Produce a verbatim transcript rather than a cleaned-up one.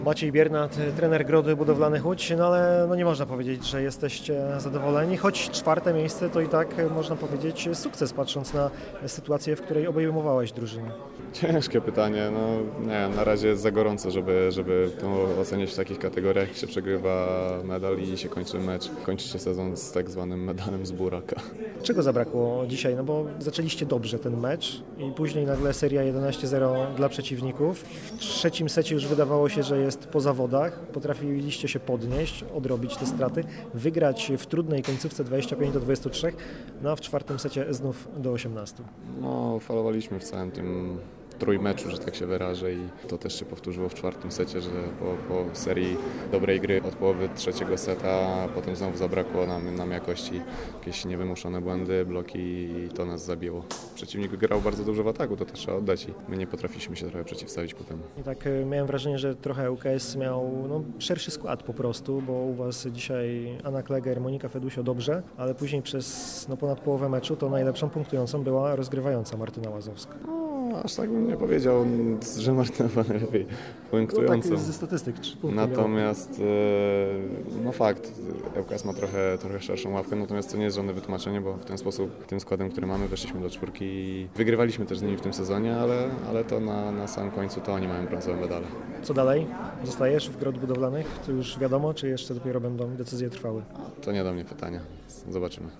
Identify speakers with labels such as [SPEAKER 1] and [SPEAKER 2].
[SPEAKER 1] Maciej Biernat, trener Grody Budowlanych Łódź, no ale no nie można powiedzieć, że jesteście zadowoleni, choć czwarte miejsce to i tak można powiedzieć sukces, patrząc na sytuację, w której obejmowałeś drużynę.
[SPEAKER 2] Ciężkie pytanie, no nie wiem, na razie jest za gorąco, żeby, żeby to oceniać w takich kategoriach, jak się przegrywa medal i się kończy mecz, kończy się sezon z tak zwanym medalem z buraka.
[SPEAKER 1] Czego zabrakło dzisiaj? No bo zaczęliście dobrze ten mecz i później nagle seria jedenaście zero dla przeciwników. W trzecim secie już wydawało się, że jest po zawodach. Potrafiliście się podnieść, odrobić te straty, wygrać w trudnej końcówce dwadzieścia pięć do dwudziestu trzech, no a w czwartym secie znów do osiemnastu.
[SPEAKER 2] No, falowaliśmy w całym tym trójmeczu, że tak się wyrażę, i to też się powtórzyło w czwartym secie, że po, po serii dobrej gry od połowy trzeciego seta potem znowu zabrakło nam, nam jakości, jakieś niewymuszone błędy, bloki i to nas zabiło. Przeciwnik grał bardzo dobrze w ataku, to też trzeba oddać i my nie potrafiliśmy się trochę przeciwstawić potem.
[SPEAKER 1] I tak y, miałem wrażenie, że trochę U K S miał no, szerszy skład po prostu, bo u Was dzisiaj Anna Kleger, Monika Fedusio dobrze, ale później przez no, ponad połowę meczu to najlepszą punktującą była rozgrywająca Martyna Łazowska.
[SPEAKER 2] Aż tak bym nie powiedział, że Martyna była najlepiej punktującą.
[SPEAKER 1] No tak ze statystyk. trzy punkty
[SPEAKER 2] Natomiast no fakt, U K S ma trochę, trochę szerszą ławkę, natomiast to nie jest żadne wytłumaczenie, bo w ten sposób, tym składem, który mamy, weszliśmy do czwórki i wygrywaliśmy też z nimi w tym sezonie, ale, ale to na, na samym końcu to oni mają brązowe medale.
[SPEAKER 1] Co dalej? Zostajesz w Grod Budowlanych? To już wiadomo, czy jeszcze dopiero będą decyzje trwały?
[SPEAKER 2] To nie do mnie pytania. Zobaczymy.